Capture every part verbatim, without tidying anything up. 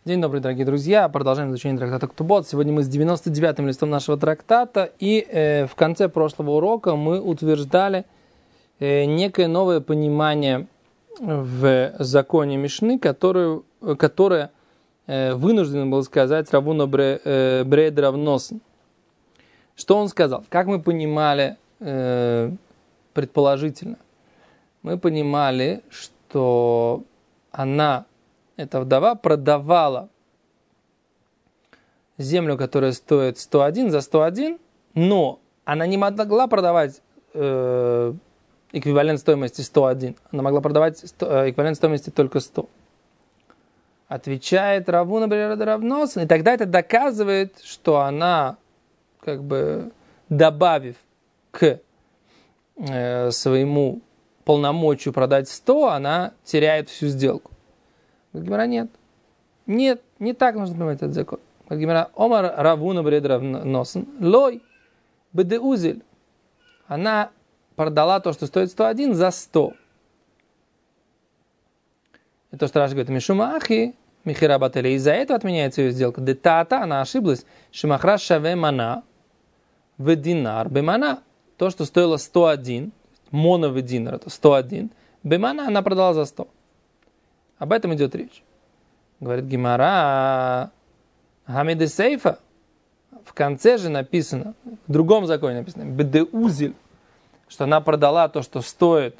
День добрый, дорогие друзья. Продолжаем изучение трактата Ктубот. Сегодня мы с девяносто девятым листом нашего трактата. И э, в конце прошлого урока мы утверждали э, некое новое понимание в законе Мишны, которое, которое э, вынужден был сказать Равуна Бре, э, Бред Рав Носон. Что он сказал? Как мы понимали э, предположительно? Мы понимали, что она... Эта вдова продавала землю, которая стоит сто один, за сто один, но она не могла продавать э, эквивалент стоимости сто один. Она могла продавать сто, эквивалент стоимости только сто. Отвечает Равуна Бред Рав Носон, и тогда это доказывает, что она, как бы добавив к э, своему полномочию продать сто, она теряет всю сделку. Гемара нет. Нет, не так нужно понимать этот закон. Гемара Омар Равуна Бред Рав Носон лой бедеузель. Она продала то, что стоит сто один, за сто. И то, что Раши говорит, Мишумахи, Михира Бателя, из-за этого отменяется ее сделка. Детата, она ошиблась. Шимахра шаве мана в динар бемана. То, что стоило сто один, моно в динар, это сто один, бемана она продала за сто. Об этом идет речь. Говорит Гемара, Хамиде Сейфа, в конце же написано, в другом законе написано, Бедеузель, что она продала то, что стоит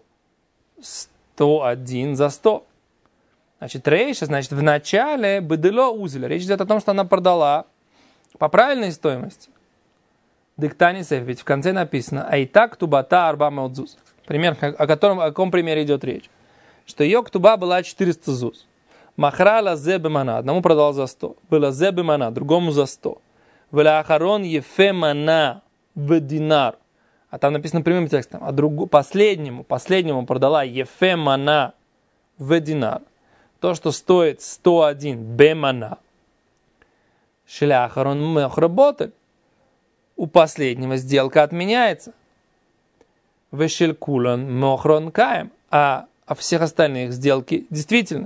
сто один за сто. Значит, рейша, значит, в начале Бедело Узель. Речь идет о том, что она продала по правильной стоимости. Диктани Сейф, ведь в конце написано, Айтак тубата арба меудзуз. Пример, о котором, о каком примере идет речь. Что ее ктуба была четыреста зуз. Махрала зе бемана, одному продал за сто. Была зе бемана, другому за сто. Вела ахарон ефе мана в динар. А там написано прямым текстом. А другу, последнему, последнему продала ефе мана в динар. То, что стоит сто один бемана. Шеля ахарон мехработель. У последнего сделка отменяется. Вешель кулан мохрон каем. А а всех остальных сделки действительно.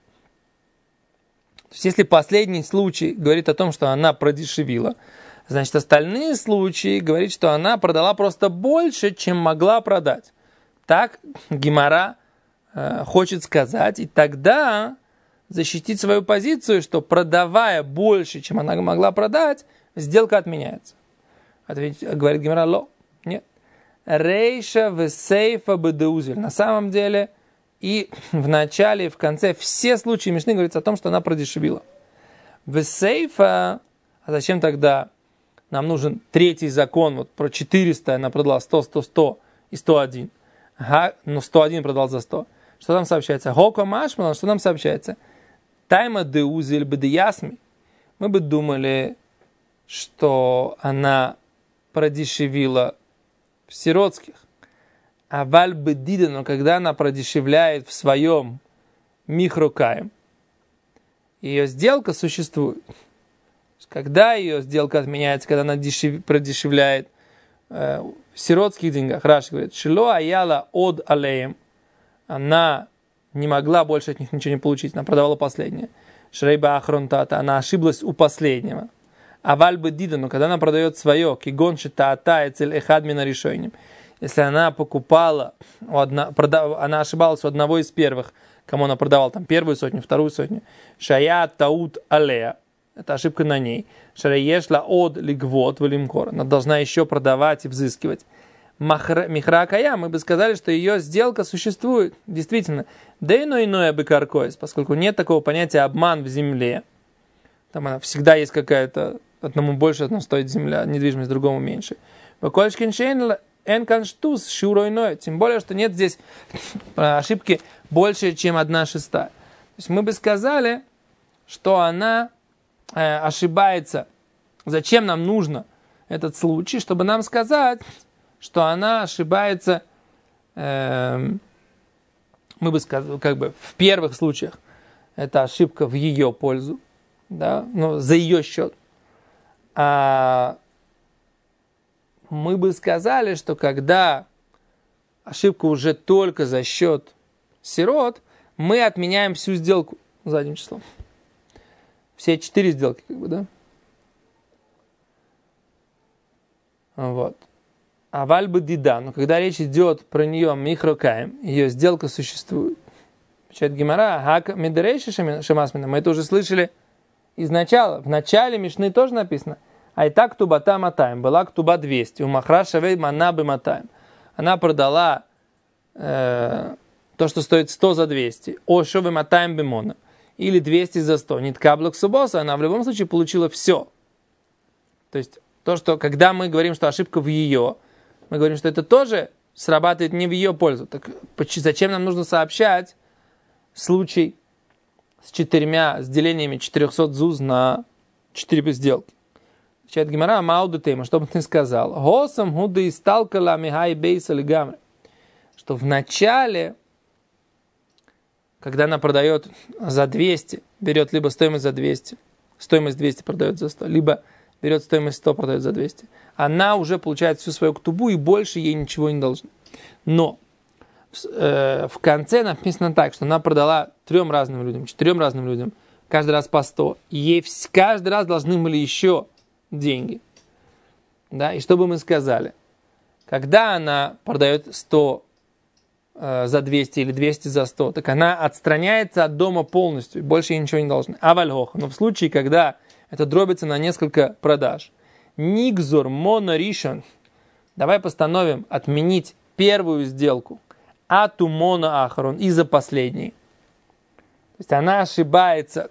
То есть, если последний случай говорит о том, что она продешевила, значит, остальные случаи говорят, что она продала просто больше, чем могла продать. Так Гемара э, хочет сказать, и тогда защитить свою позицию, что продавая больше, чем она могла продать, сделка отменяется. Ответь, говорит Гемара, ло, нет. Рейша весейфа бедеузель. На самом деле, и в начале, и в конце все случаи Мишны говорится о том, что она продешевила. Весейфа, а зачем тогда нам нужен третий закон, вот про четыреста она продала сто, сто, сто и сто один. Ага, но сто один продал за сто. Что там сообщается? Хока машмала, что нам сообщается? Тайма деузель бедеясми. Мы бы думали, что она продешевила в сиротских. А вальбедида, но когда она продешевляет в своем михрокаем, ее сделка существует. Когда ее сделка отменяется, когда она дешев... продешевляет э, в сиротских деньгах, Раши говорит, шило аяла од алеем, она не могла больше от них ничего не получить, она продавала последнее. Шрейба ахронтата, она ошиблась у последнего. А вальбедида, но когда она продает свое, кигон шитаата эцель эхадмина решением, если она покупала, у одна, продав, она ошибалась у одного из первых, кому она продавала там первую сотню, вторую сотню, шая таут алея, это ошибка на ней, шараешла од лигвот валимкор, она должна еще продавать и взыскивать. Михра кая, мы бы сказали, что ее сделка существует, действительно, да иное иное быкаркоис, поскольку нет такого понятия обман в земле, там она всегда есть какая-то, одному больше, одному стоит земля, недвижимость, другому меньше. Энканштус шуройной, тем более, что нет здесь ошибки больше, чем одна шестая. То есть мы бы сказали, что она э, ошибается. Зачем нам нужно этот случай? Чтобы нам сказать, что она ошибается, э, мы бы сказали, как бы в первых случаях это ошибка в ее пользу, да, но за ее счет. А мы бы сказали, что когда ошибка уже только за счет сирот, мы отменяем всю сделку задним числом. все четыре сделки, как бы, да? Вот. А вальба дида, но когда речь идет про нее михрокаем, ее сделка существует. Отвечает Гемара, хак медрейши шамасмина, мы это уже слышали изначально. В начале Мишны тоже написано. А и так тубата матаем, была ктуба двести, у махра шавей манабы матаем. Она продала э, то, что стоит сто за двести, о шовы матаем бимона, или двести за сто. Ниткаблок субоса, она в любом случае получила все. То есть то, что когда мы говорим, что ошибка в ее, мы говорим, что это тоже срабатывает не в ее пользу. Так зачем нам нужно сообщать случай с четырьмя, с делениями четырехсот зуз на четыре сделки? Отвечает Гемара, мауду тема, что бы ты сказал? Госам худы исталкала михай бейса лигамре. Что в начале, когда она продает за двести, берет либо стоимость за двести, стоимость двести продает за сто, либо берет стоимость сто, продает за двести, она уже получает всю свою ктубу и больше ей ничего не должна. Но э, в конце написано так, что она продала трем разным людям, четырем разным людям, каждый раз по сто, и ей каждый раз должны были еще деньги. Да? И что бы мы сказали? Когда она продает сто э, за двести или двести за сто, так она отстраняется от дома полностью, больше ей ничего не должна. А вальгоха. Но в случае, когда это дробится на несколько продаж, нигзор моноришон, давай постановим отменить первую сделку, ату моно ахарон, из-за последней. То есть она ошибается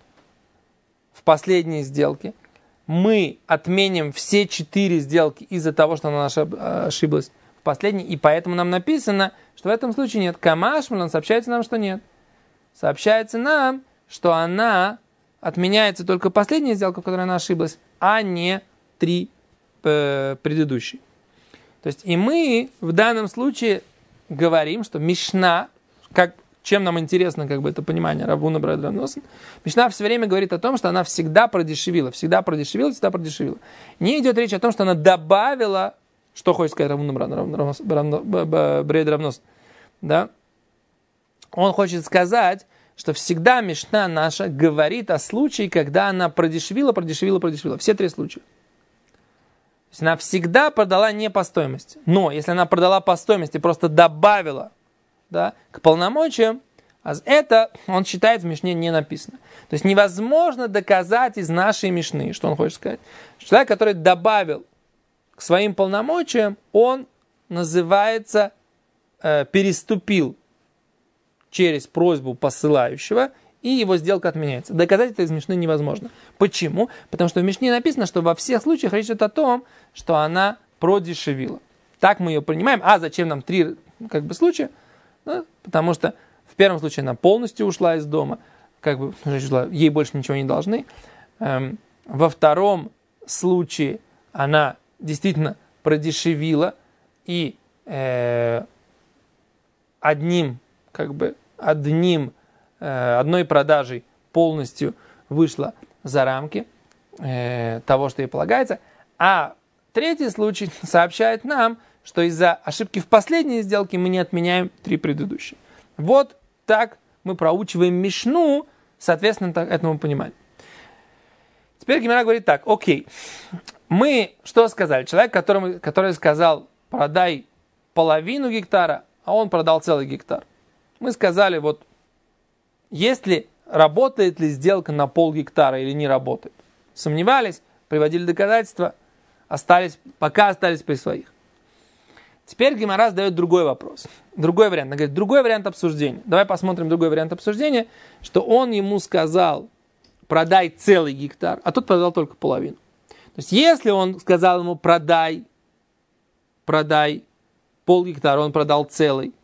в последней сделке. Мы отменим все четыре сделки из-за того, что она ошиблась в последней, и поэтому нам написано, что в этом случае нет. Камашмалан сообщается нам, что нет. Сообщается нам, что она отменяется только последняя сделка, в которой она ошиблась, а не три э, предыдущие. То есть и мы в данном случае говорим, что Мишна, как чем нам интересно как бы это понимание Равуна Бред Равносен, Мишна все время говорит о том, что она всегда продешевила, всегда продешевила, всегда продешевила. Не идет речь о том, что она добавила, что хочет сказать Равуна Бред Равносен, да? Он хочет сказать, что всегда Мишна наша говорит о случае, когда она продешевила, продешевила, продешевила. Все три случая. То есть она всегда продала не по стоимости. Но если она продала по стоимости, просто добавила, да, к полномочиям, а это, он считает, в Мишне не написано. То есть невозможно доказать из нашей Мишны, что он хочет сказать. Человек, который добавил к своим полномочиям, он называется, э, переступил через просьбу посылающего, и его сделка отменяется. Доказать это из Мишны невозможно. Почему? Потому что в Мишне написано, что во всех случаях речь идет о том, что она продешевила. Так мы ее понимаем. А зачем нам три как бы, случая? Ну, потому что в первом случае она полностью ушла из дома, как бы ей больше ничего не должны. Эм, во втором случае она действительно продешевила и э, одним, как бы, одним, э, одной продажей полностью вышла за рамки э, того, что ей полагается. А третий случай сообщает нам, что из-за ошибки в последней сделке мы не отменяем три предыдущие. Вот так мы проучиваем Мишну, соответственно, этому пониманию. Теперь Гемара говорит так, окей, мы что сказали? Человек, которому, который сказал, продай половину гектара, а он продал целый гектар. Мы сказали, вот, если работает ли сделка на пол гектара или не работает. Сомневались, приводили доказательства, остались, пока остались при своих. Теперь Гемара задает другой вопрос, другой вариант. Она говорит, другой вариант обсуждения. Давай посмотрим другой вариант обсуждения, что он ему сказал, продай целый гектар, а тот продал только половину. То есть, если он сказал ему, продай, продай пол гектара, он продал целый,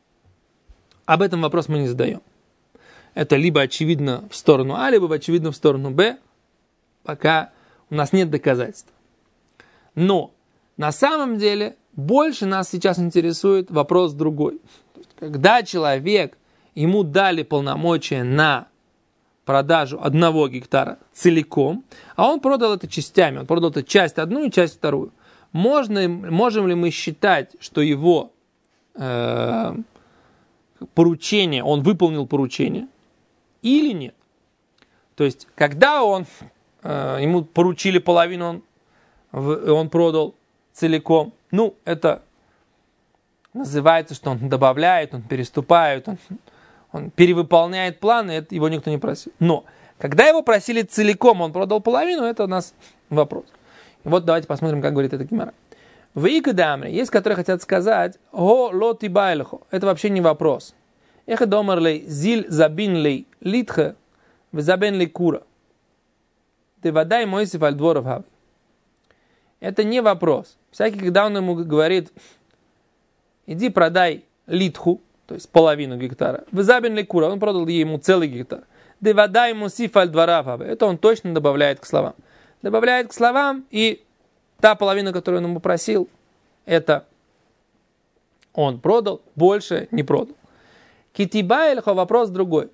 об этом вопрос мы не задаем. Это либо очевидно в сторону А, либо очевидно в сторону Б, пока у нас нет доказательств. Но на самом деле больше нас сейчас интересует вопрос другой. То есть, когда человек, ему дали полномочия на продажу одного гектара целиком, а он продал это частями, он продал это часть одну и часть вторую. Можно, можем ли мы считать, что его э, поручение, он выполнил поручение, или нет? То есть, когда он, э, ему поручили половину, он, в, он продал целиком, ну, это называется, что он добавляет, он переступает, он, он перевыполняет планы, это его никто не просил. Но, когда его просили целиком, он продал половину, это у нас вопрос. И вот давайте посмотрим, как говорит эта гемара. В Икадамре есть, которые хотят сказать, «Го лоти байлхо». Это вообще не вопрос. «Эхе домарлей зиль забинлей литхе в забенлей кура». «Ты водай мойсиф аль дворов хав». Это не вопрос. Всякий, когда он ему говорит, иди продай литху, то есть половину гектара, в забенлей кура, он продал ему целый гектар. «Ты водай мойсиф аль дворов хав». Это он точно добавляет к словам. Добавляет к словам, и та половина, которую он ему просил, это он продал, больше не продал. Китиба эльхо, вопрос другой.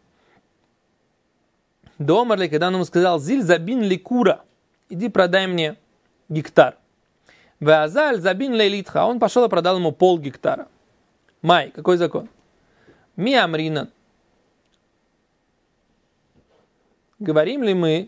Домарли, когда он ему сказал, зиль забин ли кура, иди продай мне гектар. Веазаль забин ли литха, он пошел и продал ему пол гектара. Май, какой закон? Ми амрина. Говорим ли мы,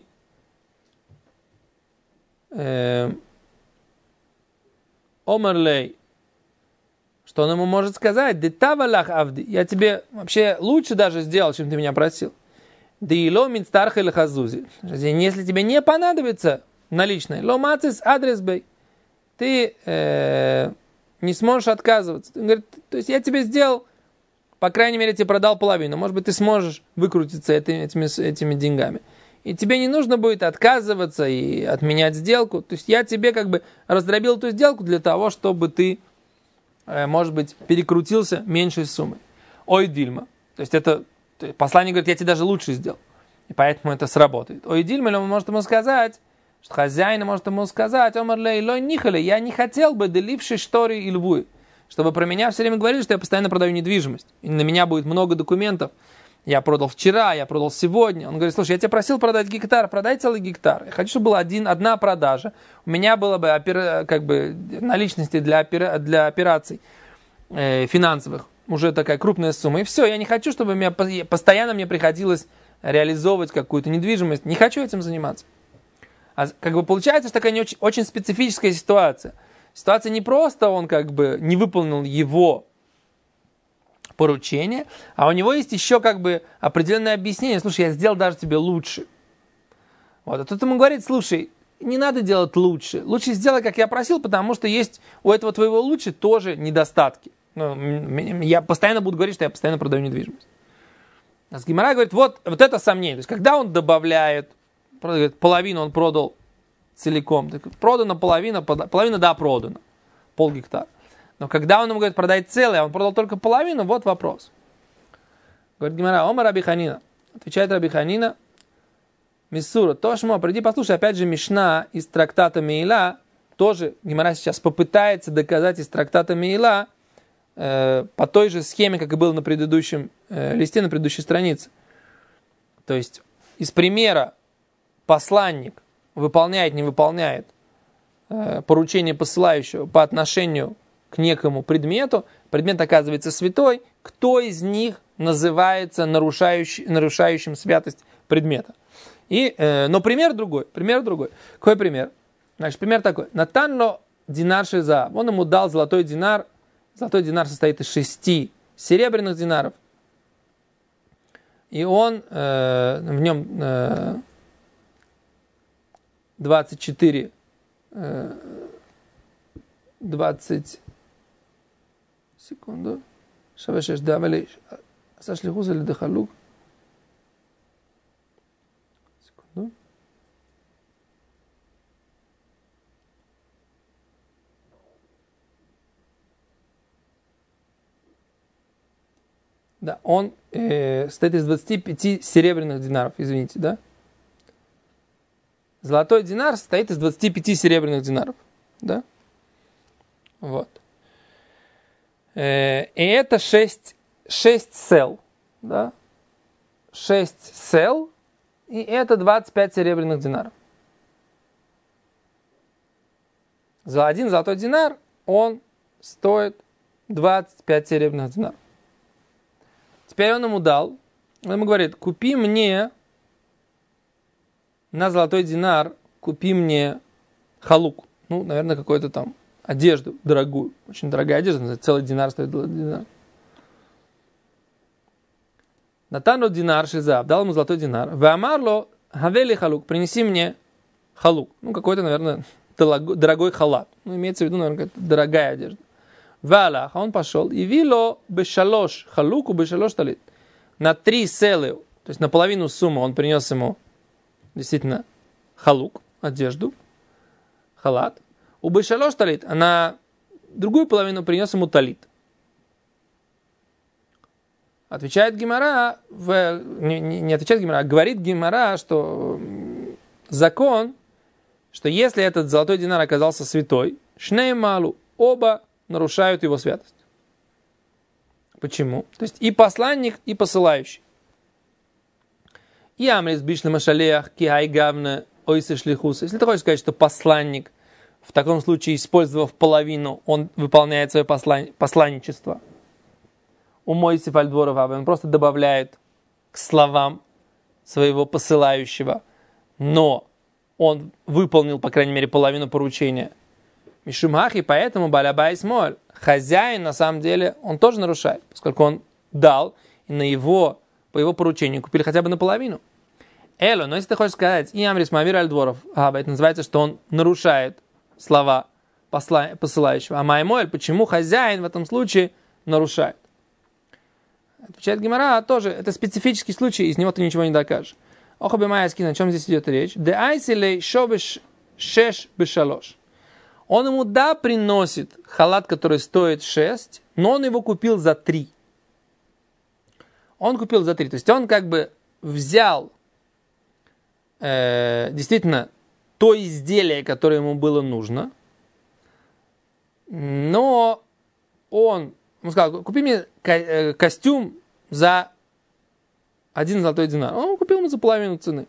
Омарлей, что он ему может сказать, детавалах авди, я тебе вообще лучше даже сделал, чем ты меня просил. Деило мин старха или хазузи. Если тебе не понадобится наличные, ломацис адрес бей, ты э, не сможешь отказываться. Он говорит, то есть я тебе сделал, по крайней мере, тебе продал половину, может быть, ты сможешь выкрутиться этими, этими, этими деньгами. И тебе не нужно будет отказываться и отменять сделку. То есть я тебе как бы раздробил эту сделку для того, чтобы ты, может быть, перекрутился меньшей суммой. Ой, Дильма. То есть это посланник говорит, я тебе даже лучше сделал. И поэтому это сработает. Ой, Дильма, он может ему сказать, что хозяин может ему сказать, Омар лей лой нихали, я не хотел бы деливший штори и львы, чтобы про меня все время говорили, что я постоянно продаю недвижимость. И на меня будет много документов. Я продал вчера, я продал сегодня. Он говорит, слушай, я тебя просил продать гектар, продай целый гектар. Я хочу, чтобы была один, одна продажа. У меня было бы опера, как бы наличности для, опера, для операций э, финансовых. Уже такая крупная сумма. И все, я не хочу, чтобы мне, постоянно мне приходилось реализовывать какую-то недвижимость. Не хочу этим заниматься. А как бы получается, что такая не очень, очень специфическая ситуация. Ситуация не просто он как бы не выполнил его поручение, а у него есть еще как бы определенное объяснение. Слушай, я сделал даже тебе лучше. Вот. А тут ему говорит, слушай, не надо делать лучше. Лучше сделай, как я просил, потому что есть у этого твоего лучше тоже недостатки. Ну, я постоянно буду говорить, что я постоянно продаю недвижимость. А с Гемара говорит, вот, вот это сомнение. То есть, когда он добавляет, говорит, половину он продал целиком. Так, продано половина, половина, да, продано. Пол гектара. Но когда он ему говорит, продай целое, а он продал только половину, вот вопрос. Говорит Гемара, Омар Раби Ханина. Отвечает Раби Ханина, Миссура, Тошмо, приди послушай, опять же, Мишна из трактата Меила, тоже Гемара сейчас попытается доказать из трактата Меила э, по той же схеме, как и было на предыдущем э, листе, на предыдущей странице. То есть, из примера посланник выполняет, не выполняет э, поручение посылающего по отношению к некому предмету, предмет оказывается святой, кто из них называется нарушающий, нарушающим святость предмета. И, э, но пример другой, пример другой. Какой пример? Значит, пример такой. Натанло динар шиза. Он ему дал золотой динар. Золотой динар состоит из шести серебряных динаров. И он, э, в нем э, двадцать четыре, э, двадцать секунду. Шавешеш давали. Сашлихуз или дахалук. Секунду. Да, он э, состоит из двадцати пяти серебряных динаров, извините, да? Золотой динар состоит из двадцати пяти серебряных динаров, да? Вот. Э, и это шесть, шесть сел, да? шесть сел, и это двадцать пять серебряных динаров. За один золотой динар он стоит двадцать пять серебряных динаров. Теперь он ему дал, он ему говорит, купи мне на золотой динар купи мне халук. Ну, наверное, какую-то там одежду дорогую. Очень дорогая одежда, целый динар стоит динар. Натану динар шизав, дал ему золотой динар. Вамарло хавели халук, принеси мне халук. Ну, какой-то, наверное, дорогой халат. Ну, имеется в виду, наверное, какая-то дорогая одежда. Валах, а он пошел. И вило бешалош халуку бешалош талит. На три селы, то есть на половину суммы он принес ему действительно халук, одежду, халат. У бешалош талит, а на другую половину принес ему талит. Отвечает Гемара, в, не, не отвечает Гемара, а говорит Гемара, что закон, что если этот золотой динар оказался святой, шней малу, оба нарушают его святость. Почему? То есть и посланник, и посылающий. И амрис бишли машалеях, ки айгавна ойсы шлихус. Если ты хочешь сказать, что посланник, в таком случае, использовав половину, он выполняет свое послан... посланничество. У Мойсефа Альдворова он просто добавляет к словам своего посылающего, но он выполнил, по крайней мере, половину поручения. Мишумахи, поэтому балябай смоль. Хозяин, на самом деле, он тоже нарушает, поскольку он дал, и на его, по его поручению купили хотя бы наполовину. Эло, но если ты хочешь сказать, и Амрис Мавир Альдворов, а, это называется, что он нарушает слова посла, посылающего. А Маймоэль, почему хозяин в этом случае нарушает? Отвечает Гемара, тоже, это специфический случай, из него ты ничего не докажешь. Охаби Майяскин, о чем здесь идет речь? Де айсилей шобеш шеш бешалош. Он ему, да, приносит халат, который стоит шесть, но он его купил за три. Он купил за три. То есть он как бы взял э, действительно то изделие, которое ему было нужно, но он, он сказал, купи мне ко- костюм за один золотой динар. Он купил ему за половину цены.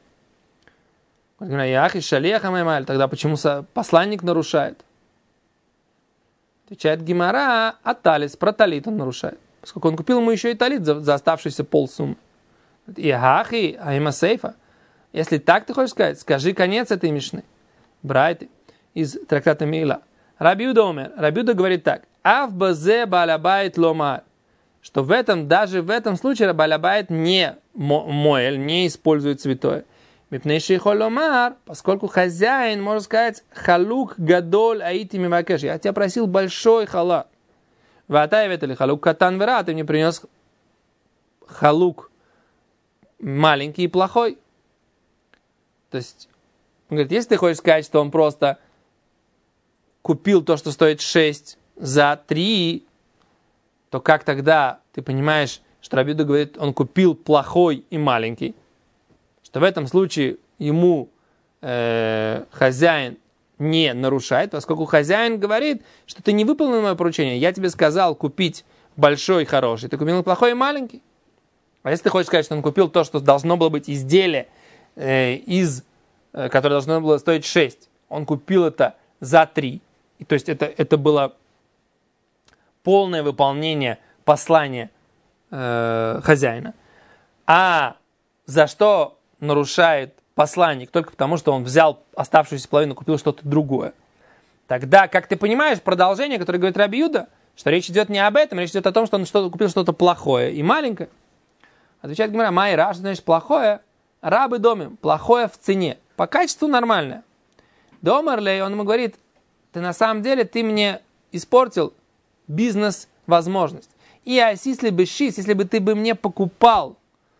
Тогда почему посланник нарушает? Отвечает Гемара, а талис, про талит он нарушает. Поскольку он купил ему еще и талит за, за оставшийся полсуммы. И ахи, аима сейфа. Если так ты хочешь сказать, скажи конец этой мишны. Брайты из трактата Мейла. Рабиуда умер. Рабиуда говорит так. Ав базе балябайт ломар. Что в этом, даже в этом случае балябайт не моэль, не использует святое. Поскольку хозяин, можно сказать, халук гадоль аити мимакеш. Я тебя просил большой халат. Ватаевет или халук катан вера, ты мне принес халук маленький и плохой. То есть, он говорит, если ты хочешь сказать, что он просто купил то, что стоит шесть за три, то как тогда ты понимаешь, что Рабиуда говорит, он купил плохой и маленький? Что в этом случае ему э, хозяин не нарушает, поскольку хозяин говорит, что ты не выполнил мое поручение. Я тебе сказал купить большой и хороший, ты купил плохой и маленький. А если ты хочешь сказать, что он купил то, что должно было быть изделие, э, из, э, которое должно было стоить шесть, он купил это за три. И, то есть это, это было полное выполнение послания э, хозяина. А за что нарушает посланник только потому, что он взял оставшуюся половину, купил что-то другое. Тогда, как ты понимаешь, продолжение, которое говорит Раби Юда, что речь идет не об этом, речь идет о том, что он что-то, купил что-то плохое и маленькое. Отвечает Гемара, май раш, значит, плохое, рабы домим, плохое в цене. По качеству нормальное. Домарлей, он ему говорит, ты на самом деле, ты мне испортил бизнес-возможность. И если бы шис, если бы ты бы мне покупал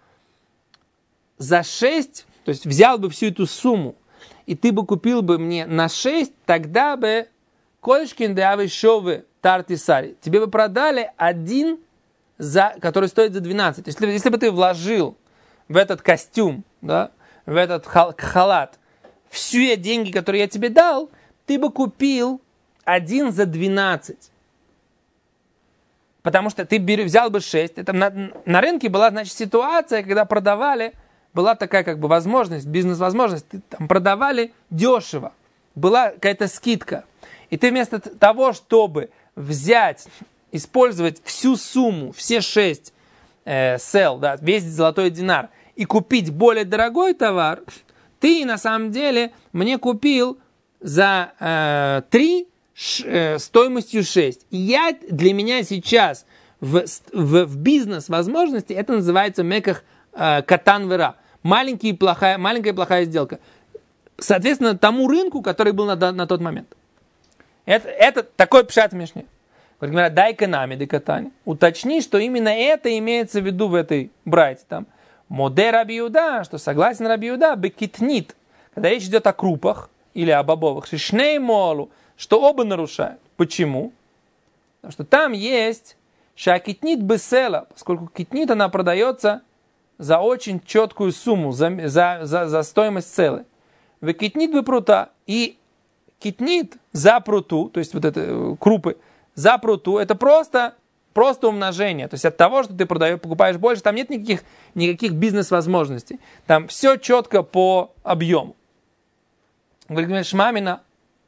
за шесть, то есть взял бы всю эту сумму, и ты бы купил бы мне на шесть, тогда бы колешкин деавы шовы тартисари. Тебе бы продали один, за, который стоит за двенадцать. То есть, если, если бы ты вложил в этот костюм, да, в этот хал, халат, все деньги, которые я тебе дал, ты бы купил один за двенадцать. Потому что ты взял бы шесть. Это на, на рынке была, значит, ситуация, когда продавали, была такая как бы возможность, бизнес-возможность, там продавали дешево, была какая-то скидка. И ты вместо того, чтобы взять, использовать всю сумму, все шесть э, сел, да, весь золотой динар, и купить более дорогой товар, ты на самом деле мне купил за э, три ш, э, стоимостью шесть. И я, для меня сейчас в, в, в бизнес-возможности это называется меках э, катан вера. Маленький плохая, маленькая плохая сделка. Соответственно, тому рынку, который был на, на тот момент. Это, это такой пшат в Мишне. Говорят, дай-ка нами, дай-ка уточни, что именно это имеется в виду в этой брайте. Там, моде Раби Иуда, что согласен Раби Иуда, бекитнит, когда речь идет о крупах или о бобовых, шишней молу, что оба нарушают. Почему? Потому что там есть шакитнит бесела, поскольку китнит, она продается за очень четкую сумму, за, за, за, за стоимость целой. Векитнит бы прута, и китнит за пруту, то есть вот это крупы, за пруту, это просто, просто умножение. То есть от того, что ты продаешь, покупаешь больше, там нет никаких, никаких бизнес-возможностей. Там все четко по объему. Говорит, шмамина,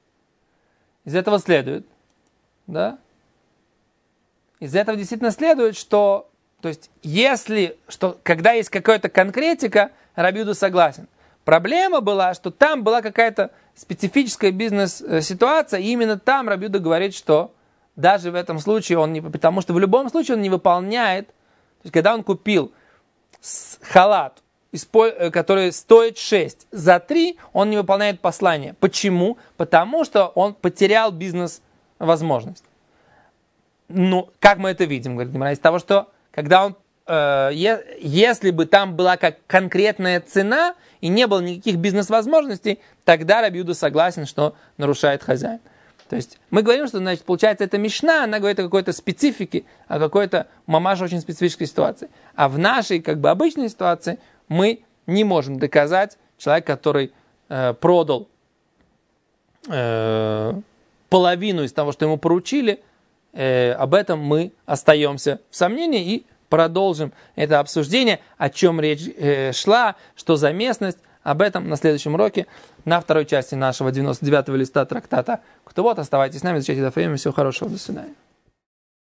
из этого следует, да? Из этого действительно следует, что, то есть, если, что, когда есть какая-то конкретика, Раби Иуда согласен. Проблема была, что там была какая-то специфическая бизнес-ситуация, и именно там Раби Иуда говорит, что даже в этом случае он не... Потому что в любом случае он не выполняет... То есть, когда он купил халат, который стоит шесть, за три он не выполняет послание. Почему? Потому что он потерял бизнес-возможность. Ну, как мы это видим, говорит Гемара, из того, что когда он... Э, е, если бы там была как конкретная цена и не было никаких бизнес-возможностей, тогда Раби Иуда согласен, что нарушает хозяин. То есть мы говорим, что, значит, получается, эта мишна, она говорит о какой-то специфике, о какой-то мамаш очень специфической ситуации. А в нашей, как бы, обычной ситуации мы не можем доказать человек, который э, продал э, половину из того, что ему поручили, э, об этом мы остаемся в сомнении и продолжим это обсуждение, о чем речь э, шла, что за местность. Об этом на следующем уроке, на второй части нашего девяносто девятого листа трактата Ктувот. Оставайтесь с нами, изучайте Даф Йоми. Всего хорошего, до свидания.